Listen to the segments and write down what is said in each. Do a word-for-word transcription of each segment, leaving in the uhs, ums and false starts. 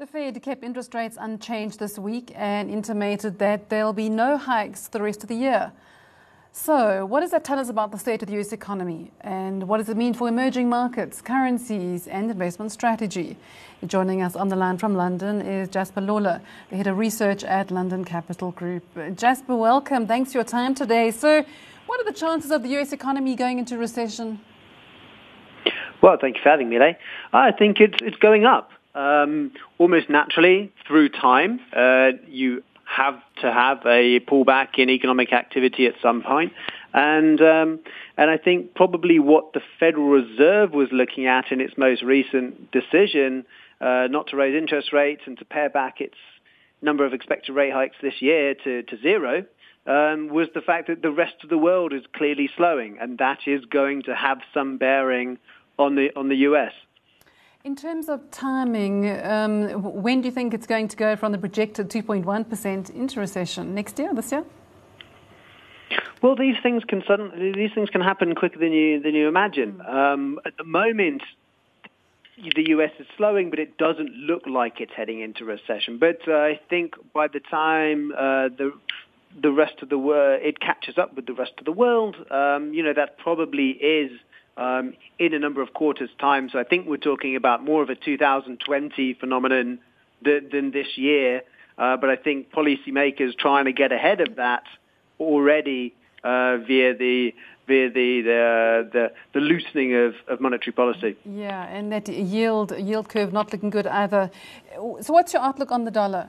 The Fed kept interest rates unchanged this week and intimated that there'll be no hikes the rest of the year. So, what does that tell us about the state of the U S economy? And what does it mean for emerging markets, currencies and investment strategy? Joining us on the line from London is Jasper Lawler, the head of research at London Capital Group. Jasper, welcome. Thanks for your time today. So, what are the chances of the U S economy going into recession? Well, thank you for having me, Leigh. I think it's, it's going up. Um, almost naturally through time. Uh, you have to have a pullback in economic activity at some point. And um, and I think probably what the Federal Reserve was looking at in its most recent decision uh, not to raise interest rates and to pare back its number of expected rate hikes this year to, to zero um, was the fact that the rest of the world is clearly slowing. And that is going to have some bearing on the on the U S. In terms of timing, um, when do you think it's going to go from the projected two point one percent into recession? Next year, this year? Well, these things can suddenly, these things can happen quicker than you than you imagine. Um, at the moment, the U S is slowing, but it doesn't look like it's heading into recession. But uh, I think by the time uh, the the rest of the world it catches up with the rest of the world, um, you know, that probably is. Um, in a number of quarters' time. So I think we're talking about more of a two thousand twenty phenomenon th- than this year. Uh, but I think policymakers trying to get ahead of that already uh, via the via the the, the, the loosening of, of monetary policy. Yeah, and that yield yield curve not looking good either. So what's your outlook on the dollar?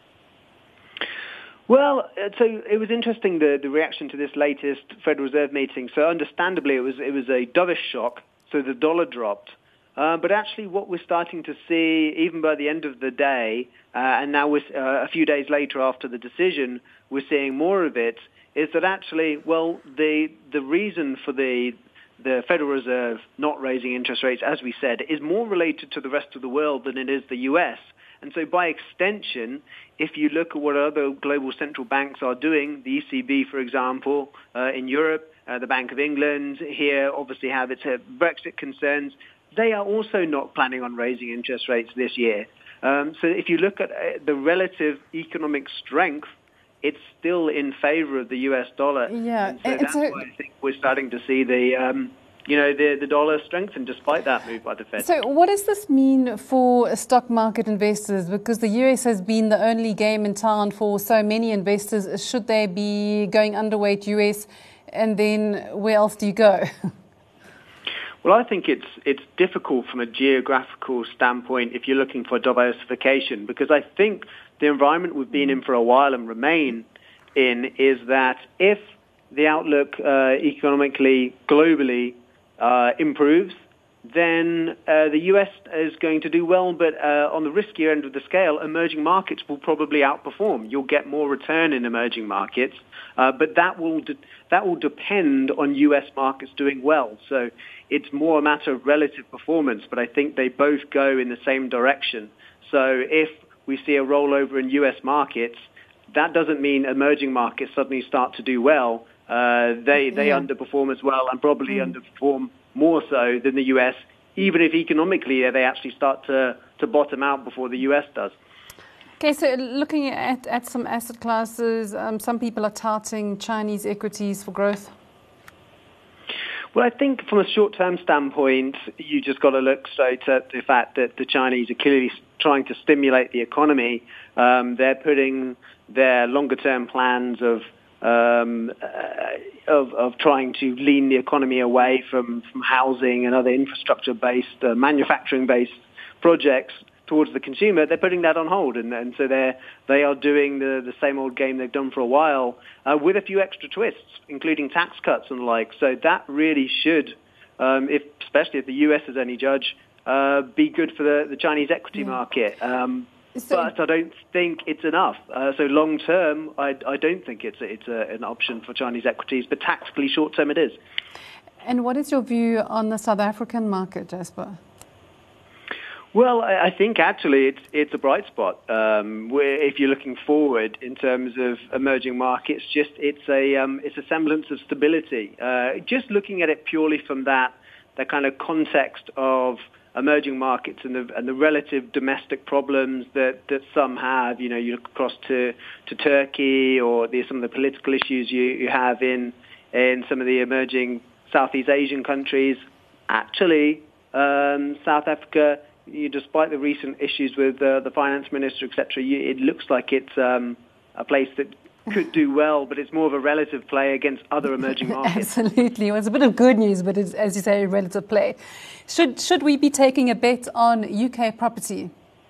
Well, so it was interesting, the, the reaction to this latest Federal Reserve meeting. So understandably, it was it was a dovish shock, so the dollar dropped. Uh, but actually what we're starting to see, even by the end of the day, uh, and now we're, uh, a few days later after the decision, we're seeing more of it, is that actually, well, the the reason for the the Federal Reserve not raising interest rates, as we said, is more related to the rest of the world than it is the U S. And so by extension, if you look at what other global central banks are doing, the E C B, for example, uh, in Europe, uh, the Bank of England here obviously have its uh, Brexit concerns, they are also not planning on raising interest rates this year. Um, so if you look at uh, the relative economic strength, it's still in favor of the U S dollar. Yeah, and so and that's so why I think we're starting to see the... Um, you know, the, the dollar strengthened despite that move by the Fed. So what does this mean for stock market investors? Because the U S has been the only game in town for so many investors. Should they be going underweight U S? And then where else do you go? Well, I think it's it's difficult from a geographical standpoint if you're looking for diversification, because I think the environment we've been in for a while and remain in is that if the outlook uh, economically, globally, Uh, improves, then uh, the U S is going to do well, but uh, on the riskier end of the scale, emerging markets will probably outperform. You'll get more return in emerging markets, uh, but that will de- that will depend on U S markets doing well. So it's more a matter of relative performance, but I think they both go in the same direction. So if we see a rollover in U S markets, that doesn't mean emerging markets suddenly start to do well. Uh, they they yeah. underperform as well, and probably mm. underperform more so than the U S, even if economically they actually start to, to bottom out before the U S does. Okay, so looking at, at some asset classes, um, some people are touting Chinese equities for growth. Well, I think from a short-term standpoint, you just got to look straight at the fact that the Chinese are clearly trying to stimulate the economy. Um, they're putting their longer-term plans of Um, uh, of, of trying to lean the economy away from, from housing and other infrastructure-based, uh, manufacturing-based projects towards the consumer. They're putting that on hold, and, and so they're they are doing the, the same old game they've done for a while, uh, with a few extra twists, including tax cuts and the like. So that really should, um, if especially if the U S is any judge, uh, be good for the, the Chinese equity yeah. market. Um, So, but I don't think it's enough. Uh, so long term, I, I don't think it's a, it's a, an option for Chinese equities, but tactically short term it is. And what is your view on the South African market, Jasper? Well, I, I think actually it's it's a bright spot. Um, where if you're looking forward in terms of emerging markets, just it's a um, it's a semblance of stability. Uh, just looking at it purely from that that kind of context of emerging markets and the, and the relative domestic problems that, that some have. You know, you look across to, to Turkey, or the, some of the political issues you, you have in in some of the emerging Southeast Asian countries. Actually, um, South Africa, you, despite the recent issues with uh, the finance minister, et cetera, you, it looks like it's um, a place that could do well, but it's more of a relative play against other emerging markets. Absolutely. Well, it's a bit of good news, but it's, as you say, a relative play. Should should we be taking a bet on U K property?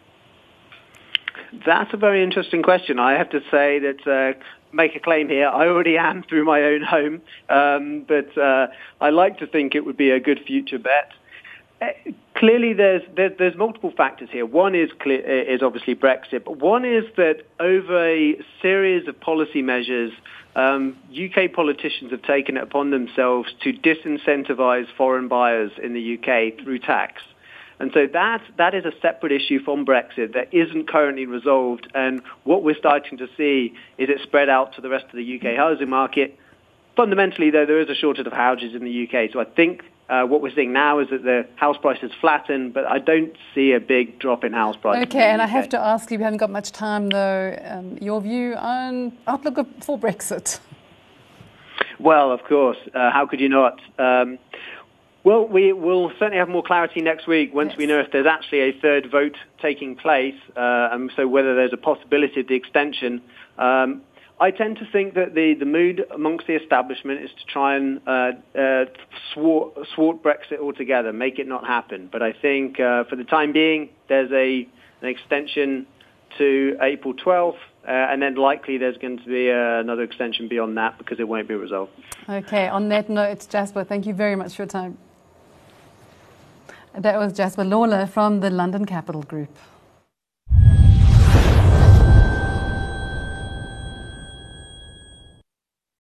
That's a very interesting question. I have to say that, uh, make a claim here, I already am through my own home, um, but uh, I like to think it would be a good future bet. Uh, clearly, there's, there's there's multiple factors here. One is clear, is obviously Brexit, but one is that over a series of policy measures, um, U K politicians have taken it upon themselves to disincentivize foreign buyers in the U K through tax. And so that that is a separate issue from Brexit that isn't currently resolved. And what we're starting to see is it spread out to the rest of the U K housing market. Fundamentally, though, there is a shortage of houses in the U K. So I think uh, what we're seeing now is that the house prices flatten, but I don't see a big drop in house prices. Okay, and I have to ask you, we haven't got much time, though, um, your view on outlook for Brexit. Well, of course. Uh, how could you not? Um, Well, we will certainly have more clarity next week once yes. we know if there's actually a third vote taking place, uh, and so whether there's a possibility of the extension. Um, I tend to think that the, the mood amongst the establishment is to try and uh, uh, swart, swart Brexit altogether, make it not happen. But I think uh, for the time being, there's a an extension to April twelfth, uh, and then likely there's going to be uh, another extension beyond that because it won't be resolved. Okay, on that note, Jasper, thank you very much for your time. That was Jasper Lawler from the London Capital Group.